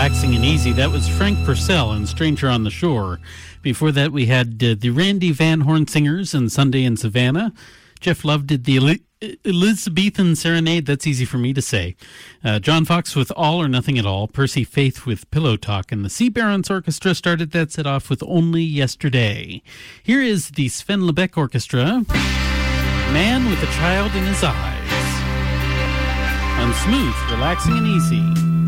Relaxing and Easy. That was Frank Purcell and Stranger on the Shore. Before that, we had the Randy Van Horn Singers and Sunday in Savannah. Jeff Love did the Elizabethan Serenade. That's easy for me to say. John Fox with All or Nothing at All. Percy Faith with Pillow Talk. And the Sea Barons Orchestra started that set off with Only Yesterday. Here is the Sven Lebeck Orchestra. Man with a Child in His Eyes. On Smooth, Relaxing and Easy.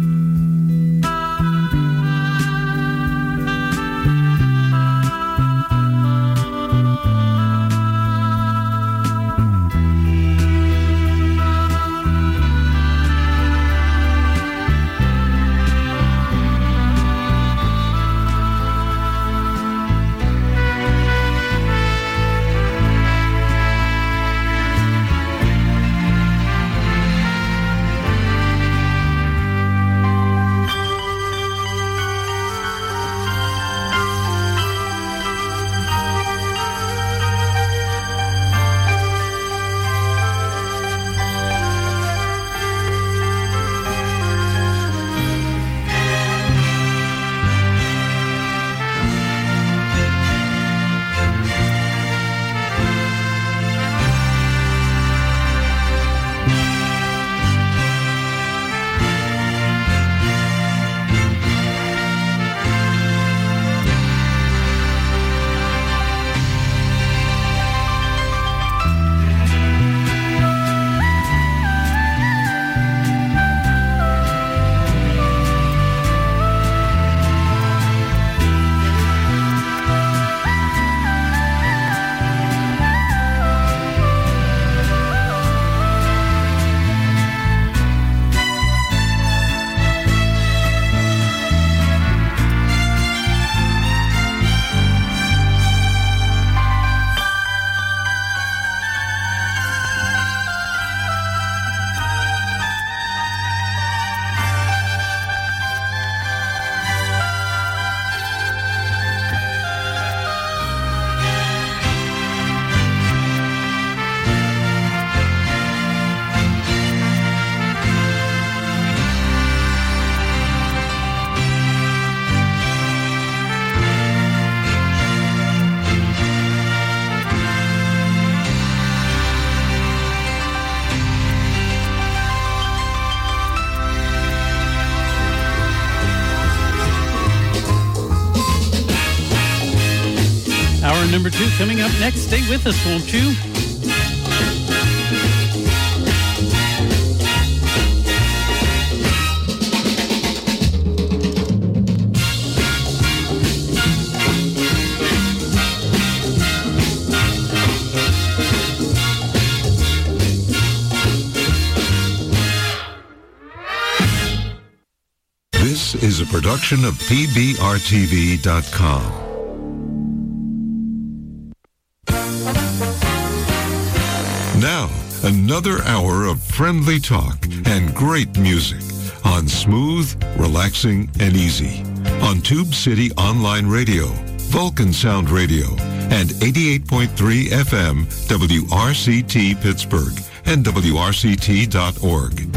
Number 2 coming up next. Stay with us, won't you? This is a production of PBRTV.com. Now, another hour of friendly talk and great music on Smooth, Relaxing, and Easy on Tube City Online Radio, Vulcan Sound Radio, and 88.3 FM WRCT Pittsburgh and WRCT.org.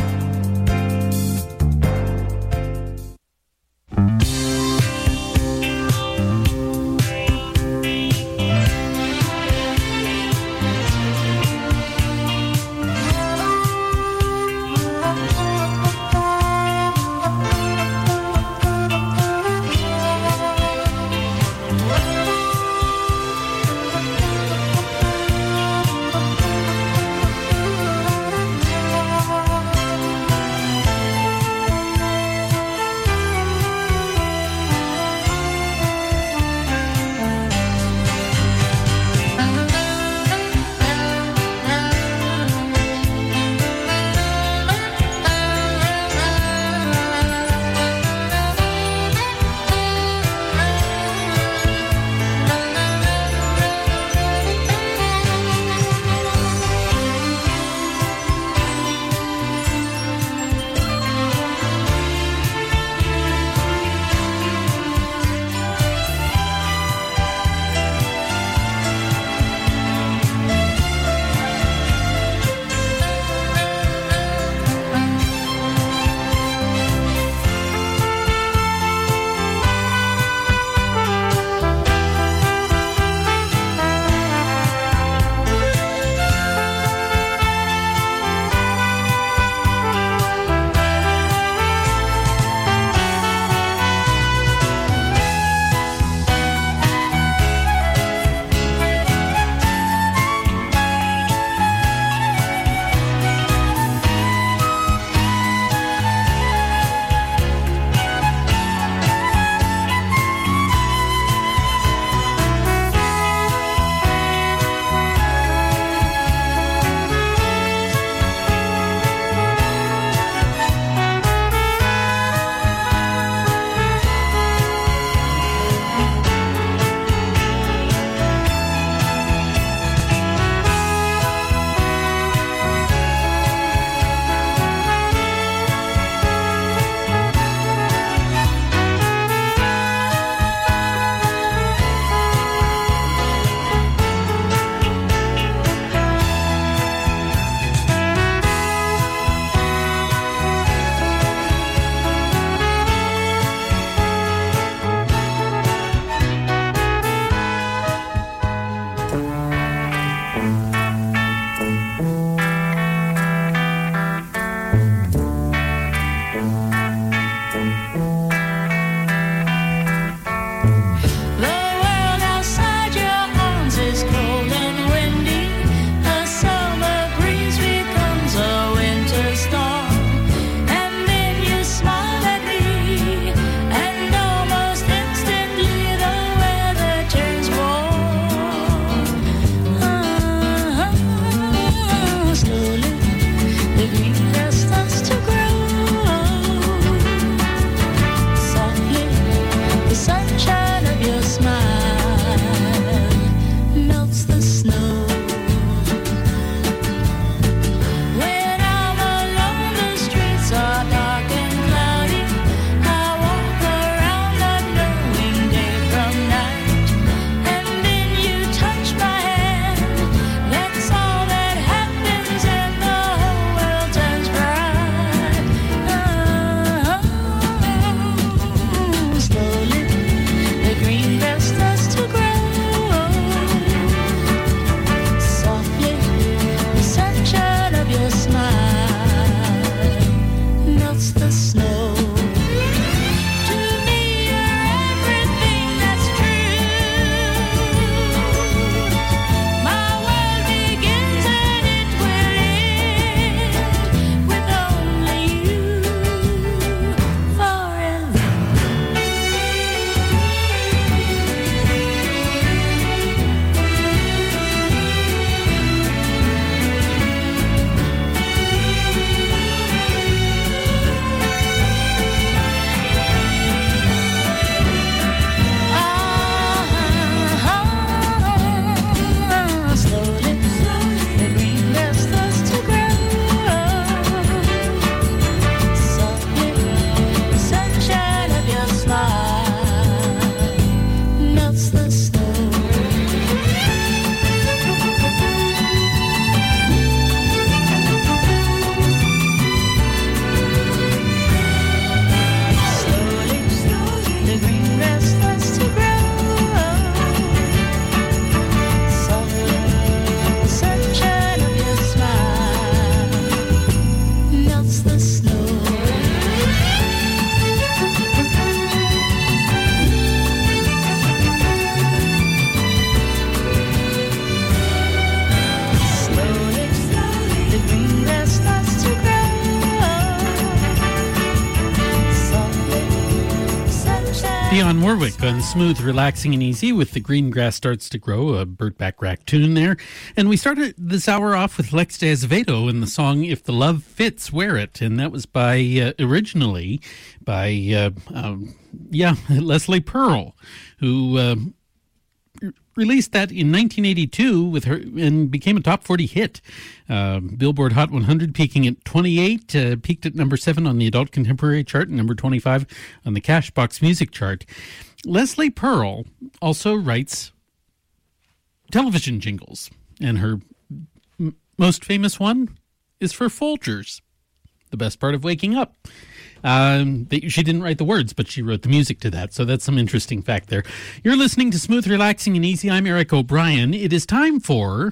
Dionne Warwick on Smooth, Relaxing, and Easy with The Green Grass Starts to Grow, a Burt Bacharach tune there. And we started this hour off with Lex de Azevedo in the song If the Love Fits, Wear It. And that was originally by Leslie Pearl, who released that in 1982 with her and became a top 40 hit. Billboard Hot 100 peaking at 28, peaked at number 7 on the Adult Contemporary chart and number 25 on the Cashbox Music chart. Leslie Pearl also writes television jingles, and her most famous one is for Folgers, The Best Part of Waking Up. She didn't write the words, but she wrote the music to that. So that's some interesting fact there. You're listening to Smooth, Relaxing, and Easy. I'm Eric O'Brien. It is time for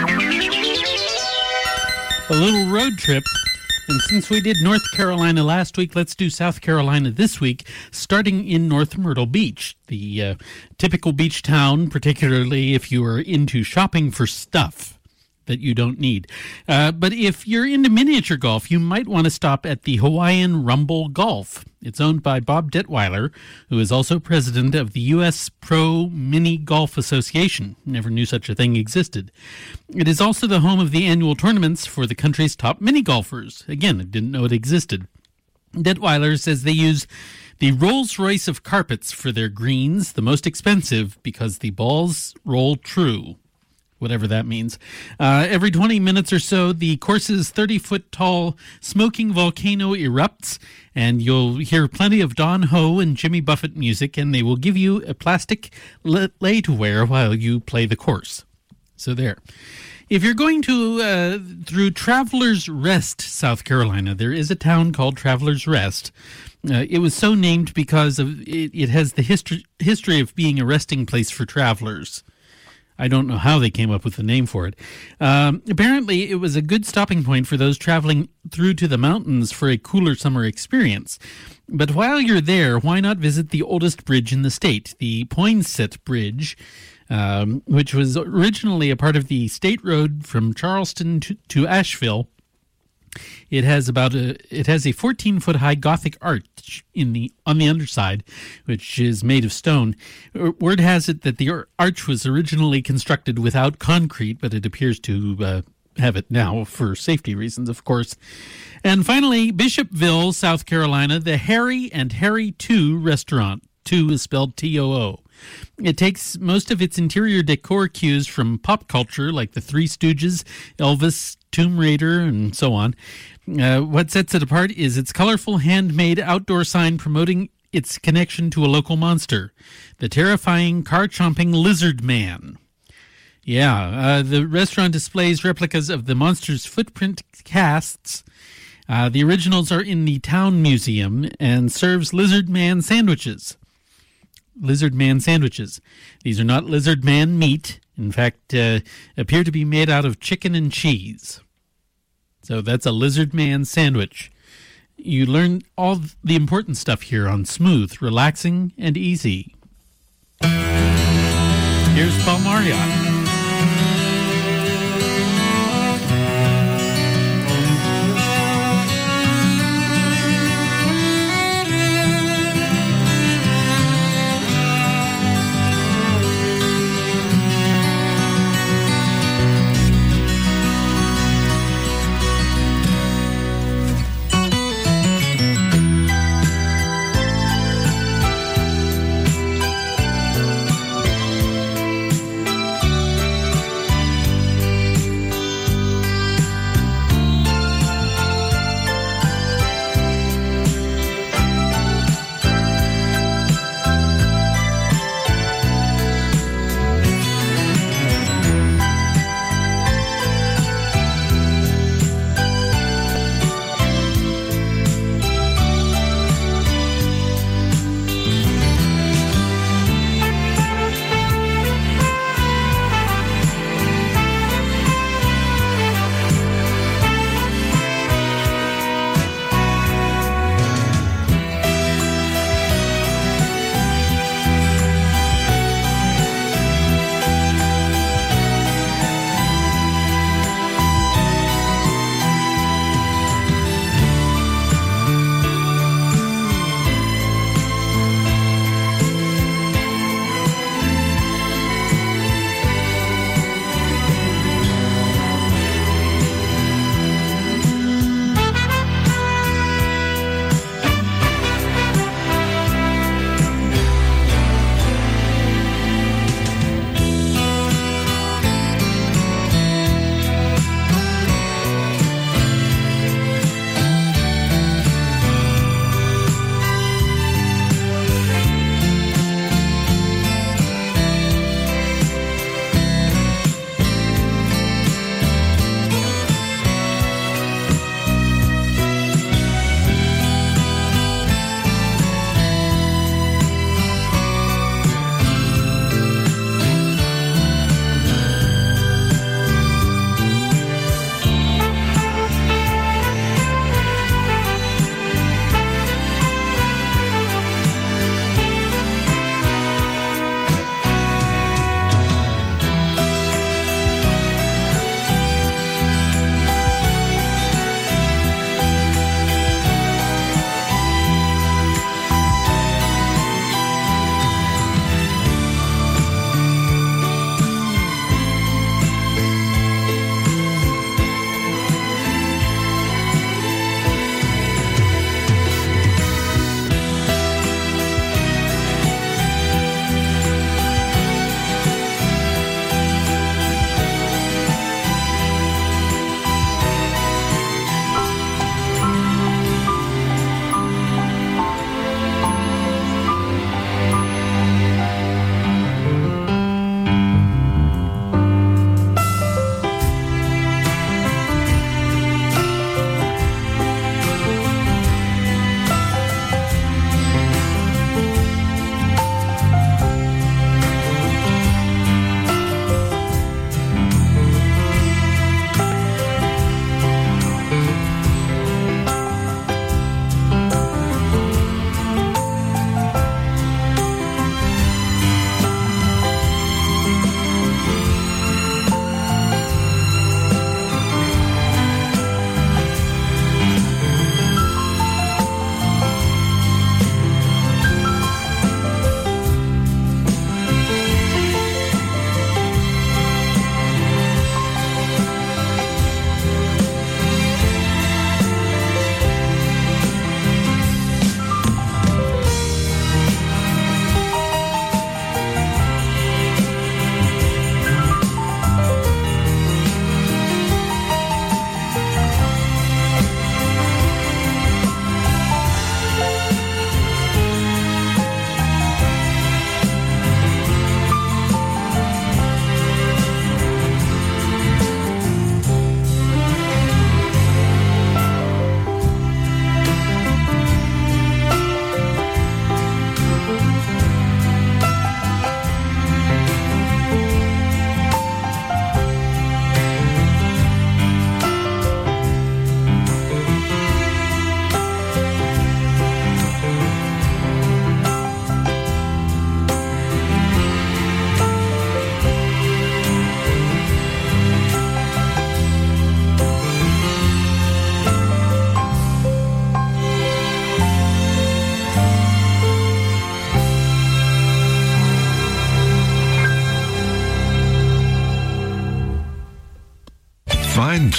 a little road trip. And since we did North Carolina last week, let's do South Carolina this week, starting in North Myrtle Beach, the typical beach town, particularly if you are into shopping for stuff that you don't need. But if you're into miniature golf, you might want to stop at the Hawaiian Rumble Golf. It's owned by Bob Detweiler, who is also president of the U.S. Pro Mini Golf Association. Never knew such a thing existed. It is also the home of the annual tournaments for the country's top mini golfers. Again, I didn't know it existed. Detweiler says they use the Rolls-Royce of carpets for their greens, the most expensive because the balls roll true. Whatever that means. Every 20 minutes or so, the course's 30-foot-tall smoking volcano erupts, and you'll hear plenty of Don Ho and Jimmy Buffett music, and they will give you a plastic lei to wear while you play the course. So there. If you're going to through Travelers Rest, South Carolina, there is a town called Travelers Rest. It was so named because of it has the history of being a resting place for travelers. I don't know how they came up with the name for it. Apparently, it was a good stopping point for those traveling through to the mountains for a cooler summer experience. But while you're there, why not visit the oldest bridge in the state, the Poinsett Bridge, which was originally a part of the state road from Charleston to Asheville. It has a 14-foot high Gothic arch on the underside, which is made of stone. Word has it that the arch was originally constructed without concrete, but it appears to have it now for safety reasons, of course. And finally, Bishopville, South Carolina, the Harry and Harry 2 restaurant. 2 is spelled T-O-O. It takes most of its interior decor cues from pop culture, like the Three Stooges, Elvis, Tomb Raider, and so on. What sets it apart is its colorful handmade outdoor sign promoting its connection to a local monster, the terrifying car-chomping Lizard Man. Yeah, the restaurant displays replicas of the monster's footprint casts. The originals are in the Town Museum and serves Lizard Man sandwiches. Lizard Man sandwiches. These are not Lizard Man meat. In fact, appear to be made out of chicken and cheese. So that's a Lizard Man sandwich. You learn all the important stuff here on Smooth, Relaxing, and Easy. Here's Paul Marriott.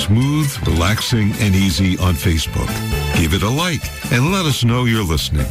Smooth, Relaxing, and Easy on Facebook. Give it a like and let us know you're listening.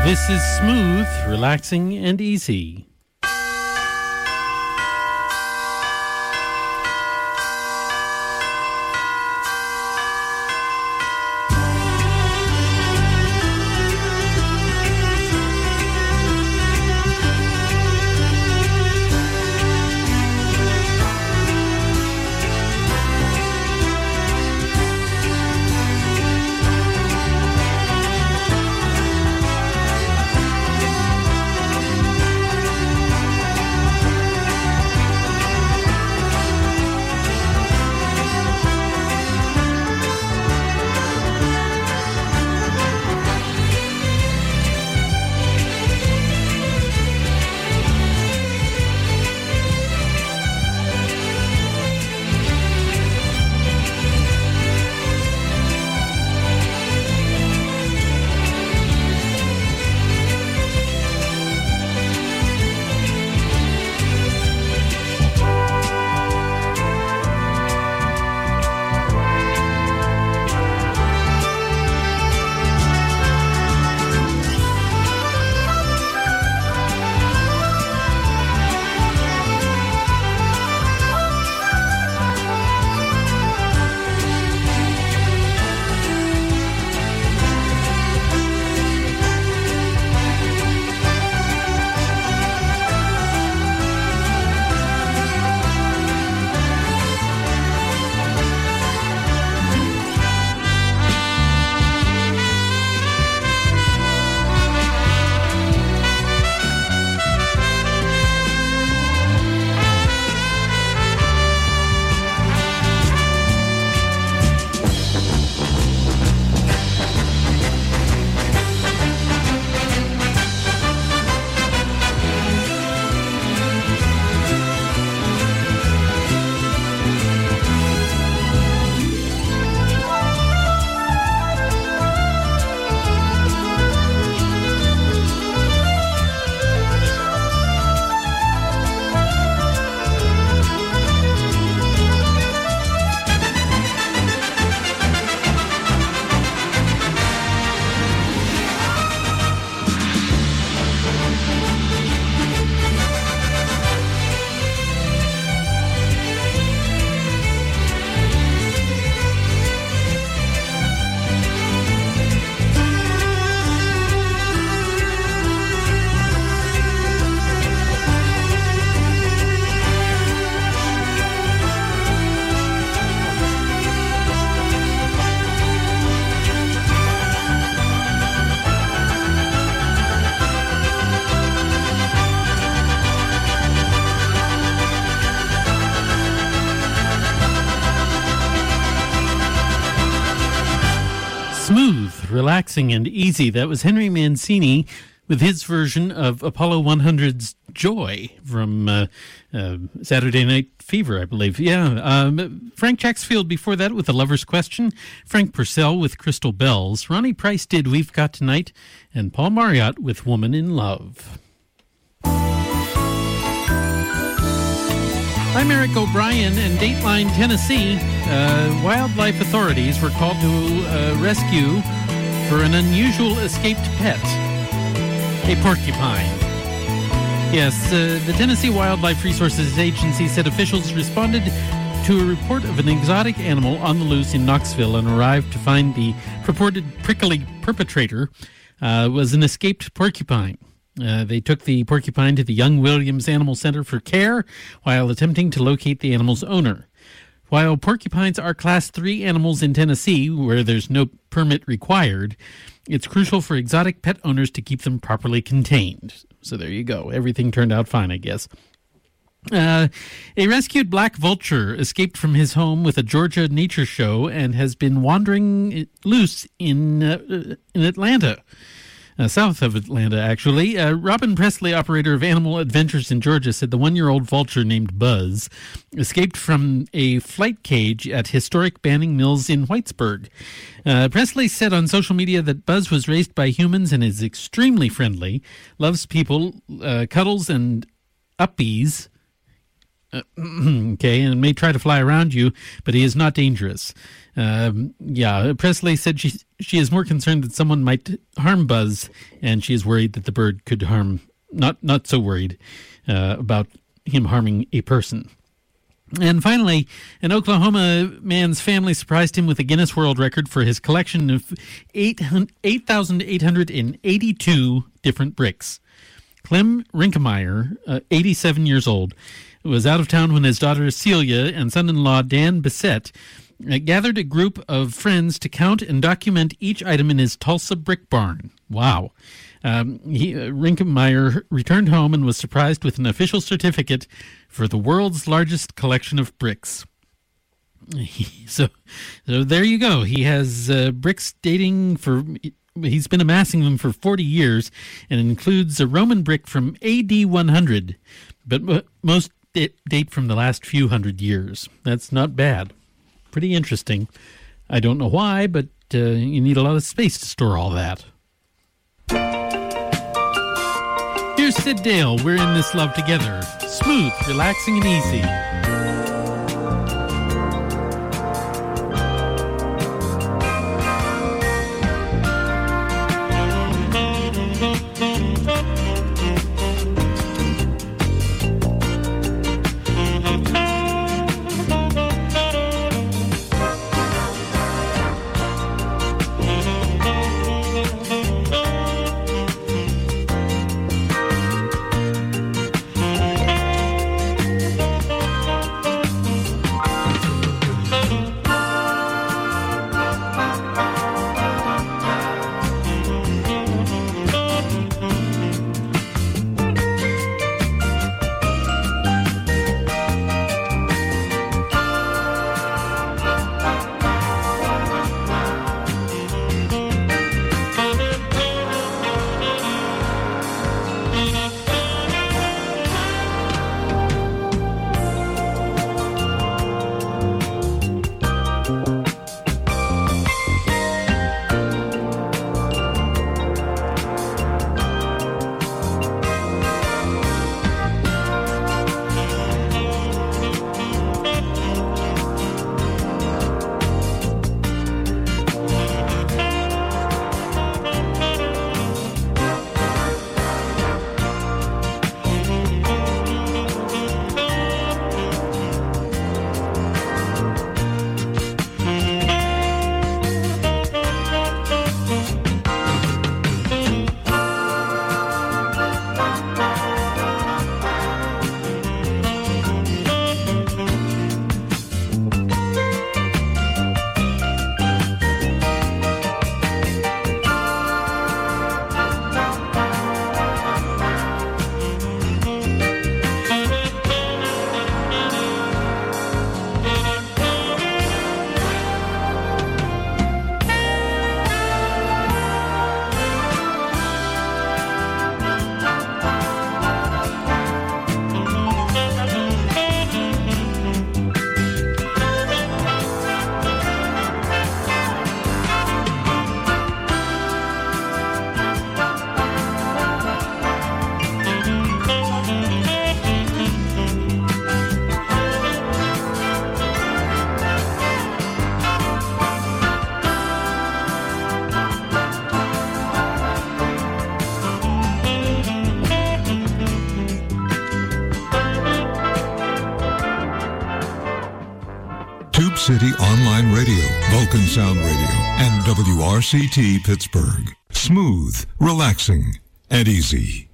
This is Smooth, Relaxing, and Easy. Smooth, Relaxing, and Easy. That was Henry Mancini with his version of Apollo 100's Joy from Saturday Night Fever, I believe. Yeah. Frank Jacksfield before that with The Lover's Question. Frank Purcell with Crystal Bells. Ronnie Price did We've Got Tonight. And Paul Marriott with Woman in Love. I'm Eric O'Brien. In Dateline, Tennessee, wildlife authorities were called to rescue for an unusual escaped pet, a porcupine. Yes, the Tennessee Wildlife Resources Agency said officials responded to a report of an exotic animal on the loose in Knoxville and arrived to find the purported prickly perpetrator was an escaped porcupine. They took the porcupine to the Young Williams Animal Center for care while attempting to locate the animal's owner. While porcupines are Class 3 animals in Tennessee, where there's no permit required, it's crucial for exotic pet owners to keep them properly contained. So there you go. Everything turned out fine, I guess. A rescued black vulture escaped from his home with a Georgia nature show and has been wandering loose in Atlanta. South of Atlanta, actually. Robin Presley, operator of Animal Adventures in Georgia, said the one-year-old vulture named Buzz escaped from a flight cage at historic Banning Mills in Whitesburg. Presley said on social media that Buzz was raised by humans and is extremely friendly, loves people, cuddles and uppies. Okay, and may try to fly around you, but he is not dangerous. Presley said she is more concerned that someone might harm Buzz, and she is worried that the bird could harm, not so worried about him harming a person. And finally, an Oklahoma man's family surprised him with a Guinness World Record for his collection of 8,882 different bricks. Clem Rinkemeyer, 87 years old, was out of town when his daughter Celia and son-in-law Dan Bissett gathered a group of friends to count and document each item in his Tulsa brick barn. Wow. Rinkemeyer returned home and was surprised with an official certificate for the world's largest collection of bricks. So there you go. He has bricks dating for... He's been amassing them for 40 years, and it includes a Roman brick from AD 100, but most date from the last few hundred years. That's not bad. Pretty interesting. I don't know why, but you need a lot of space to store all that. Here's Sid Dale. We're in this love together. Smooth, relaxing, and easy. City Online Radio, Vulcan Sound Radio, and WRCT Pittsburgh. Smooth, relaxing, and easy.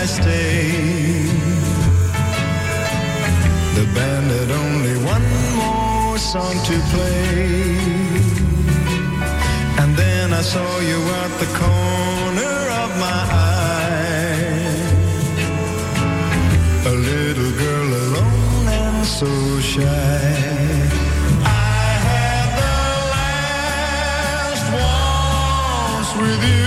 I stayed. The band had only one more song to play, and then I saw you at the corner of my eye, a little girl alone and so shy. I had the last waltz with you.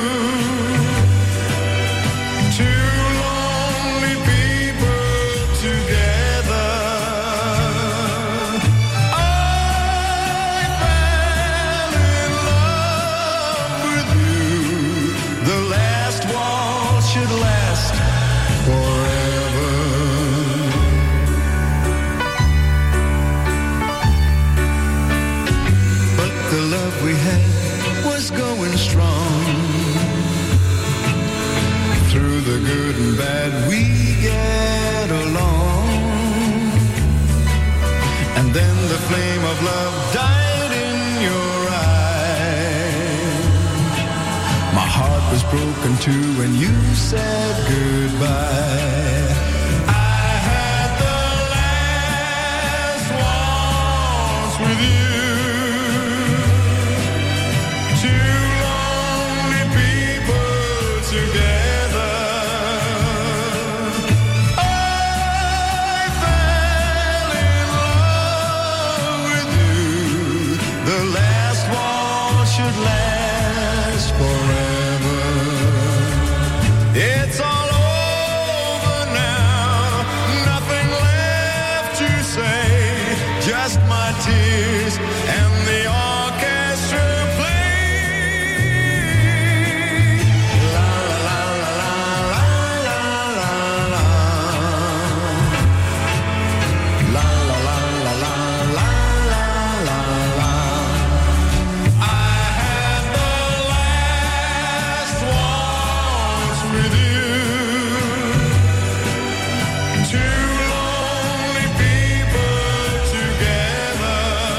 We had was going strong. Through the good and bad we get along. And then the flame of love died in your eyes. My heart was broken too when you said goodbye. I had the last waltz with you. Tears and the orchestra play. La la la la la la la la. La la la la la la la la. I had the last waltz with you. Two lonely people together.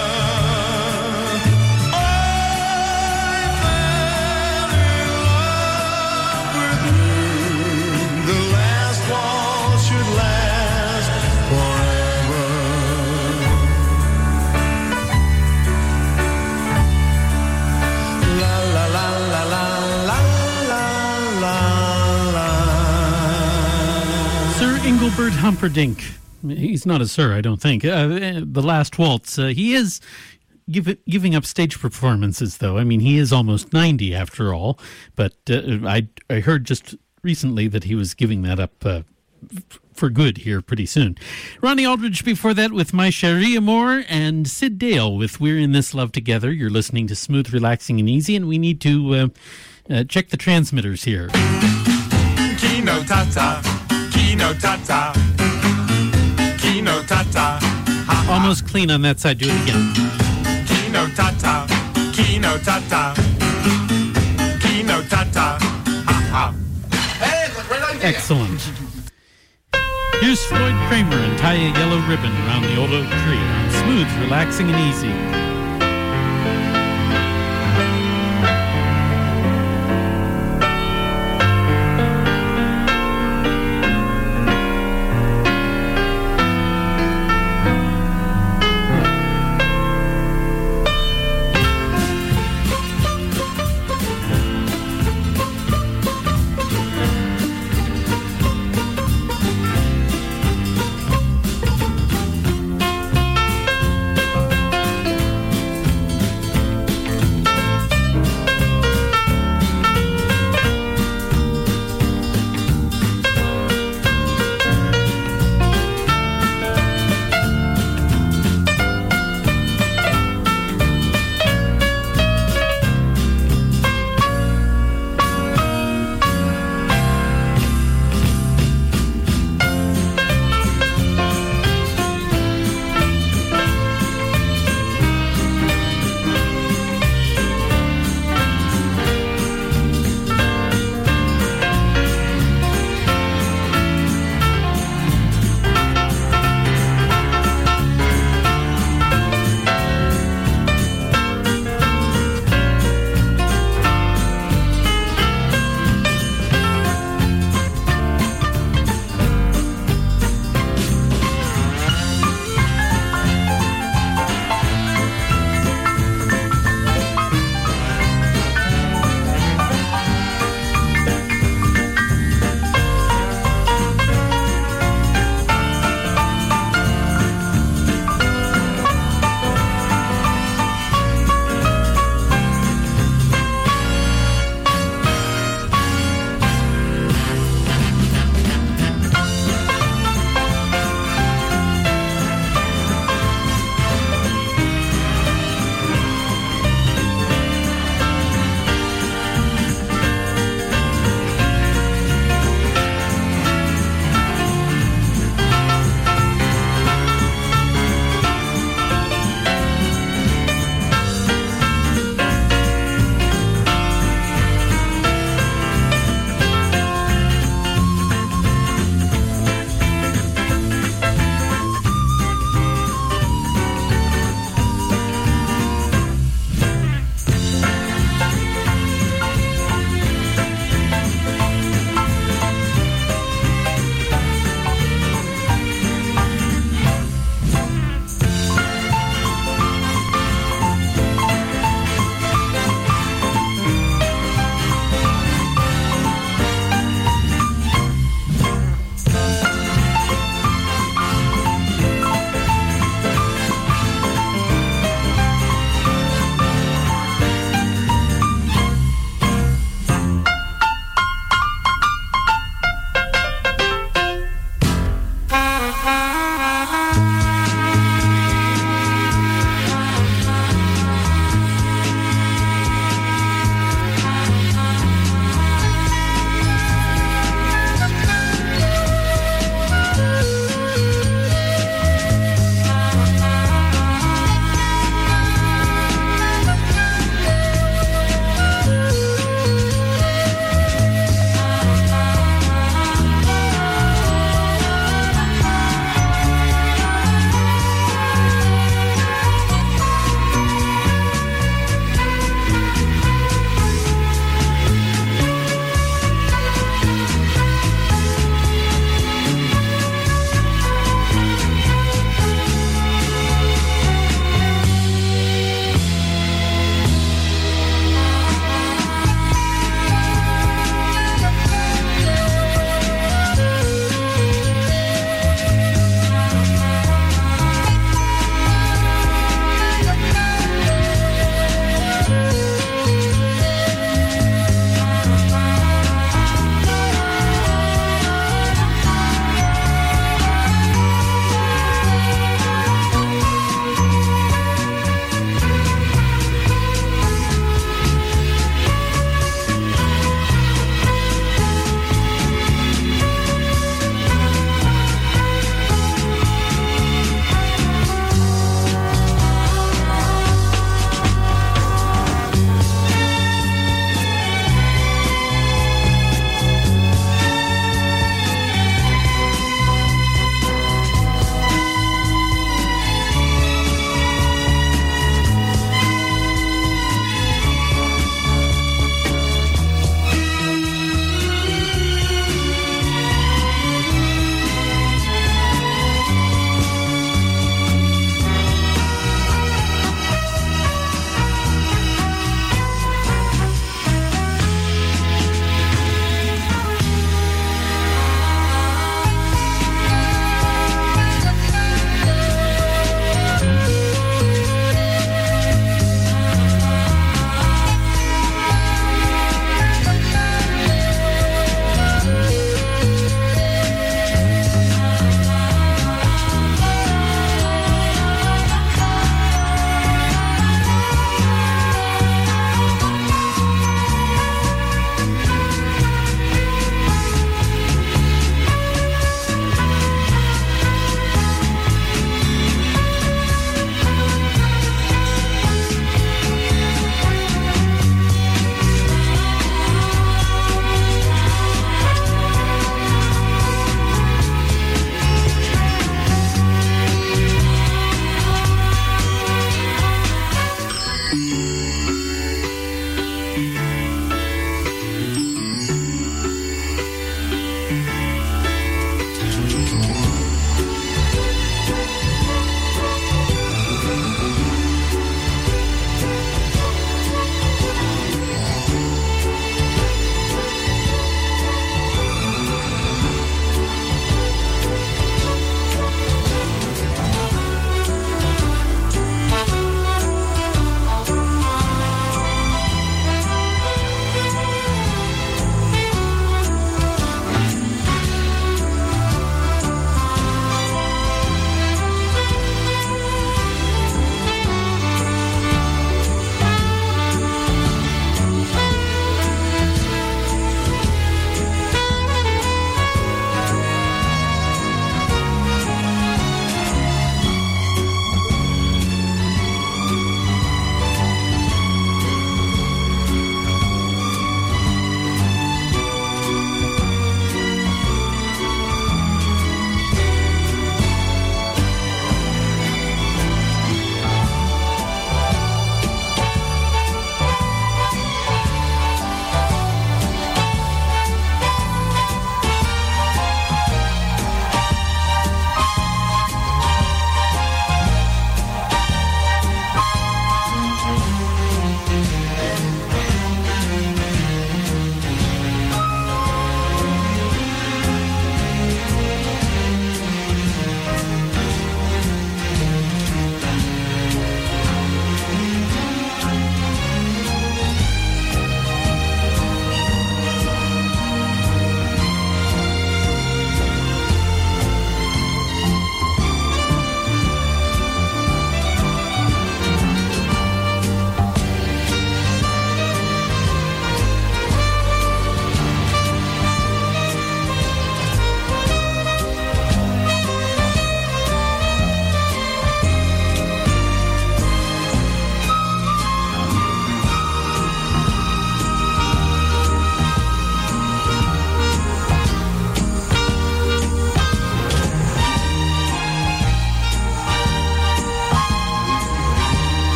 Engelbert Humperdinck. He's not a sir, I don't think. The Last Waltz. He is giving up stage performances, though. I mean, he is almost 90 after all. But I heard just recently that he was giving that up for good here pretty soon. Ronnie Aldridge before that with My Cherie Amour, and Sid Dale with We're in This Love Together. You're listening to Smooth, Relaxing, and Easy, and we need to check the transmitters here. Kino Tata. Kino Tata, Kino Tata. Almost clean on that side. Do it again. Kino Tata, Kino Tata, Kino Tata. Ha ha. Hey, excellent. Here's Floyd Kramer and Tie a Yellow Ribbon Around the Old Oak Tree on Smooth, Relaxing, and Easy.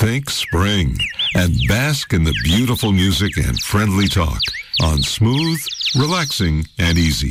Think spring and bask in the beautiful music and friendly talk on Smooth, Relaxing, and Easy.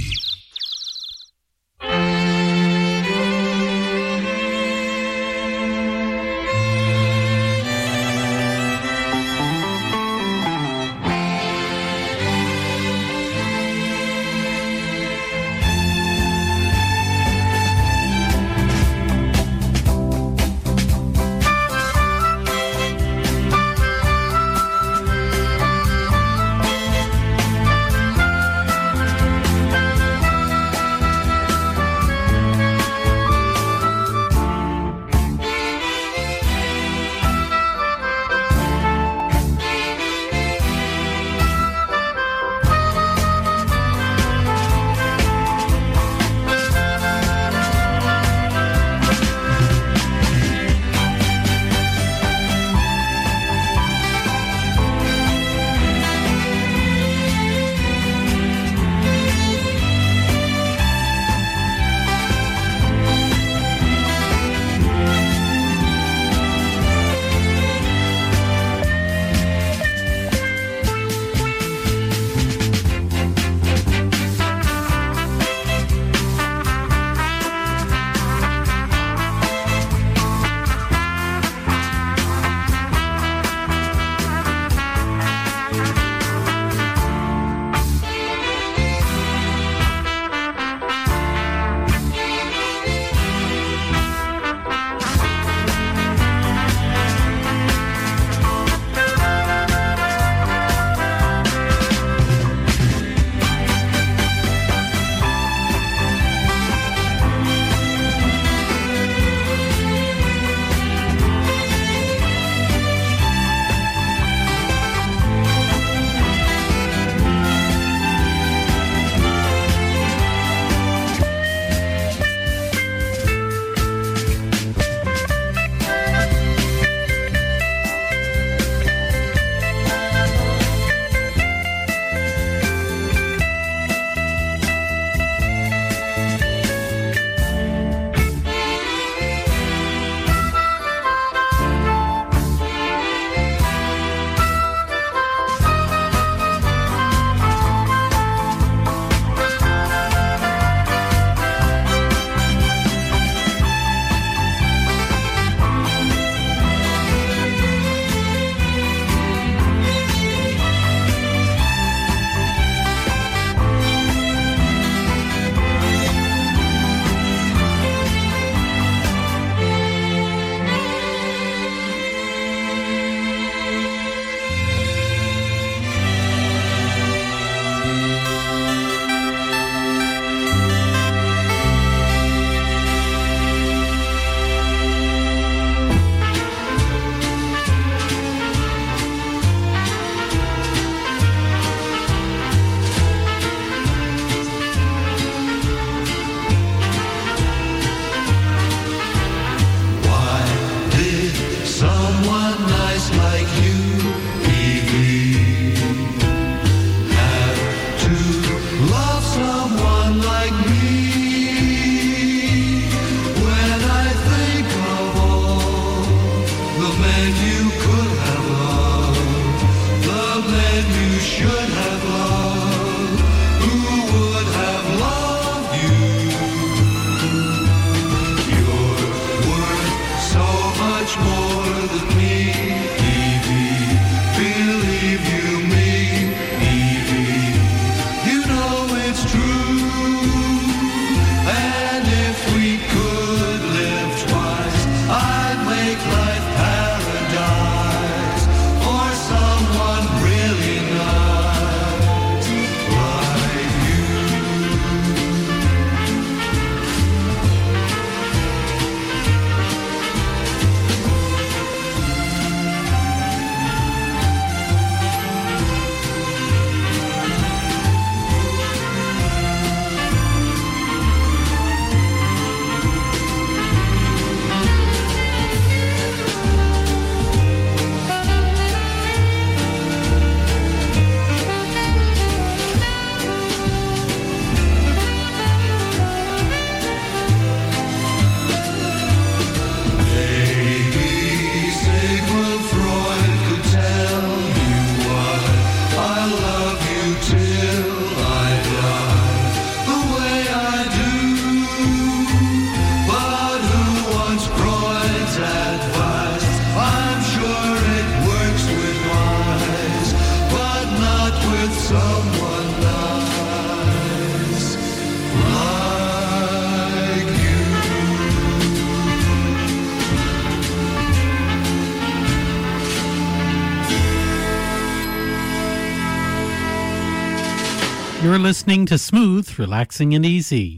You're listening to Smooth, Relaxing, and Easy.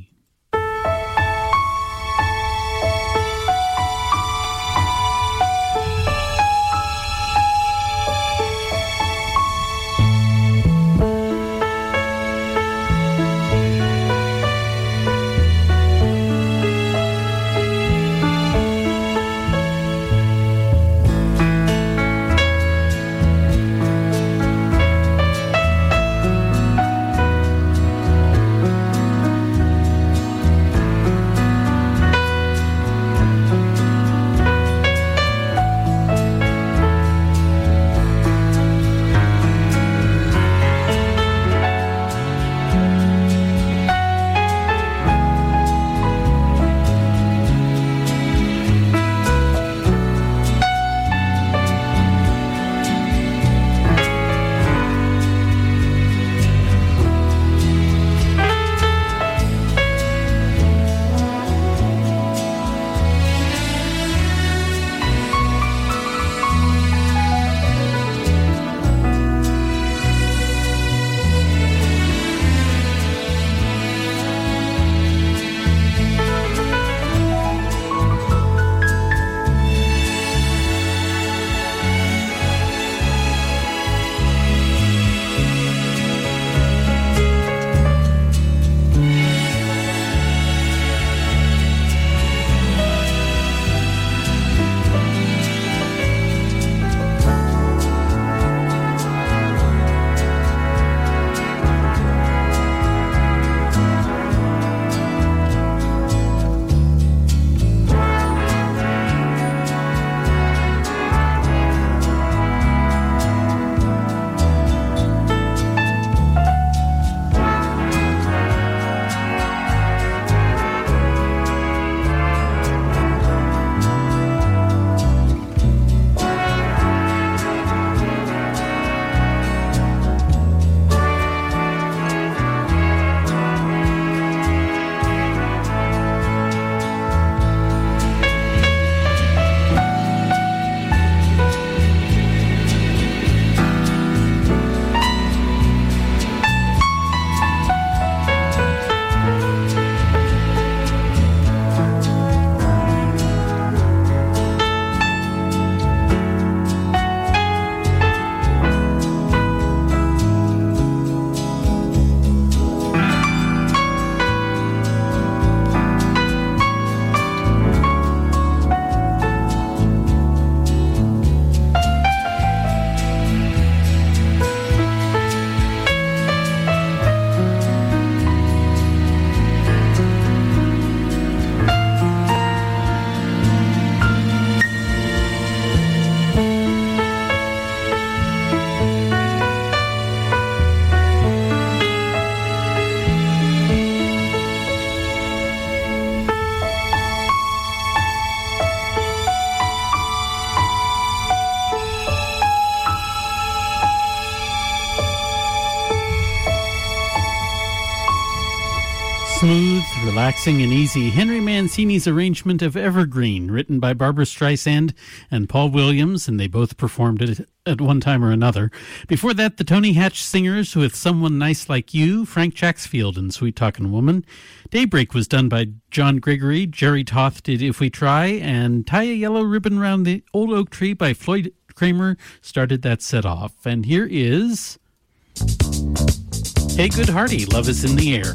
Smooth, Relaxing, and Easy. Henry Mancini's arrangement of Evergreen, written by Barbra Streisand and Paul Williams, and they both performed it at one time or another. Before that, the Tony Hatch Singers with Someone Nice Like You, Frank Jacksfield and Sweet Talkin' Woman. Daybreak was done by John Gregory. Jerry Toth did If We Try, and Tie a Yellow Ribbon Round the Old Oak Tree by Floyd Kramer started that set off. And here is Hey Good Hearty, Love Is in the Air.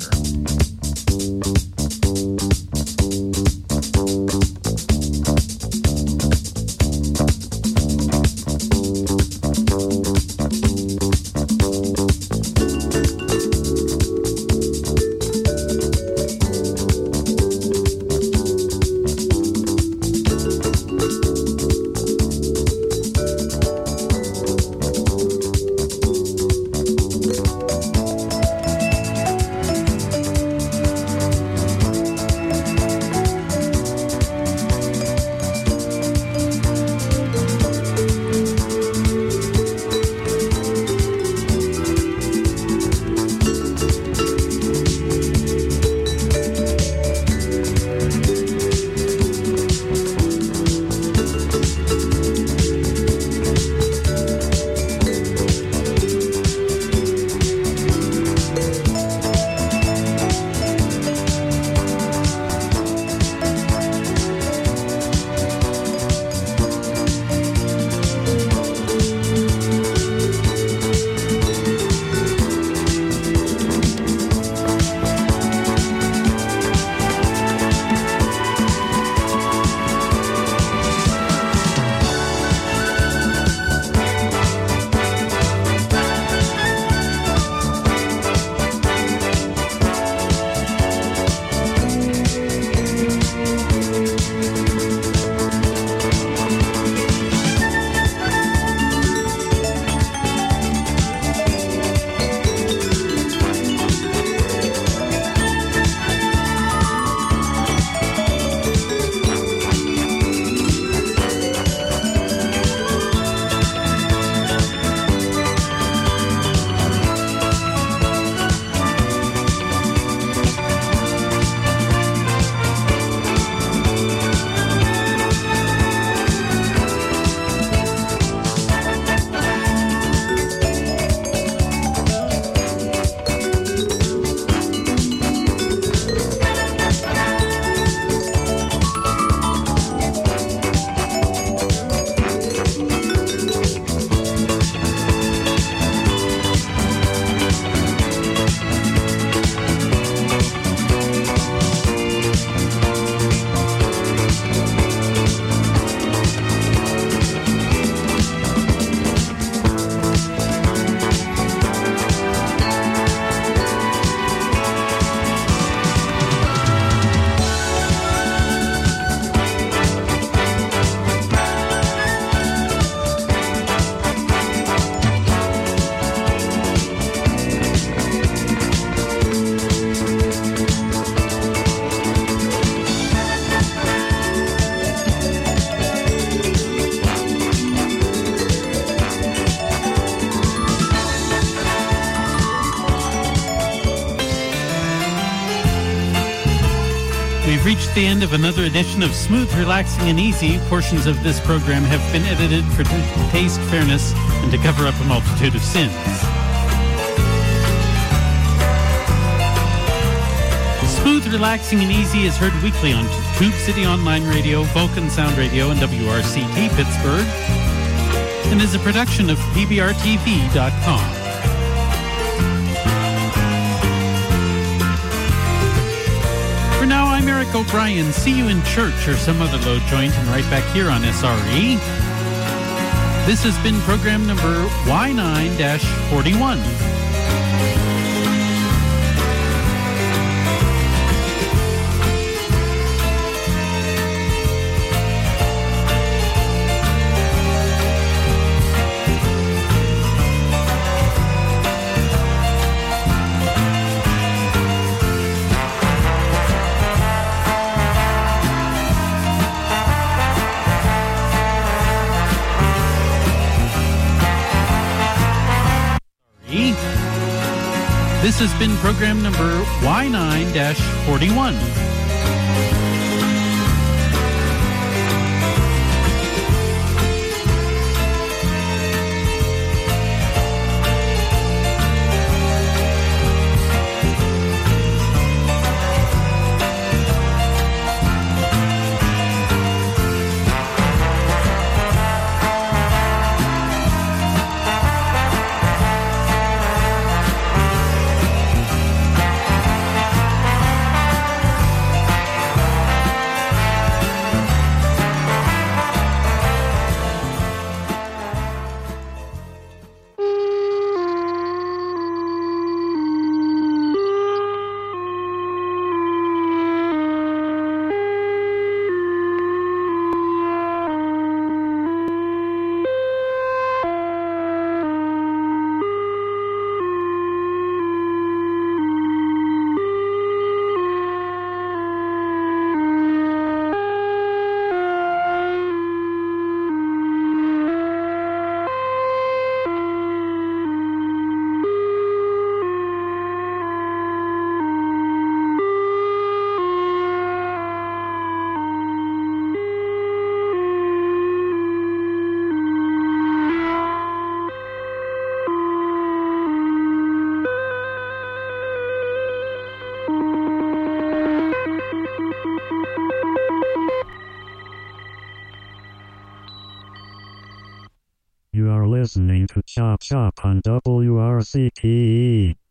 the end of another edition of Smooth, Relaxing, and Easy. Portions of this program have been edited for taste, fairness, and to cover up a multitude of sins. Smooth, Relaxing, and Easy is heard weekly on Tube City Online Radio, Vulcan Sound Radio, and WRCT Pittsburgh, and is a production of PBRTV.com. For now, I'm Eric O'Brien. See you in church or some other low joint and right back here on SRE. This has been program number Y9-41. This has been program number Y9-41. You are listening to Chop Chop on WRCT.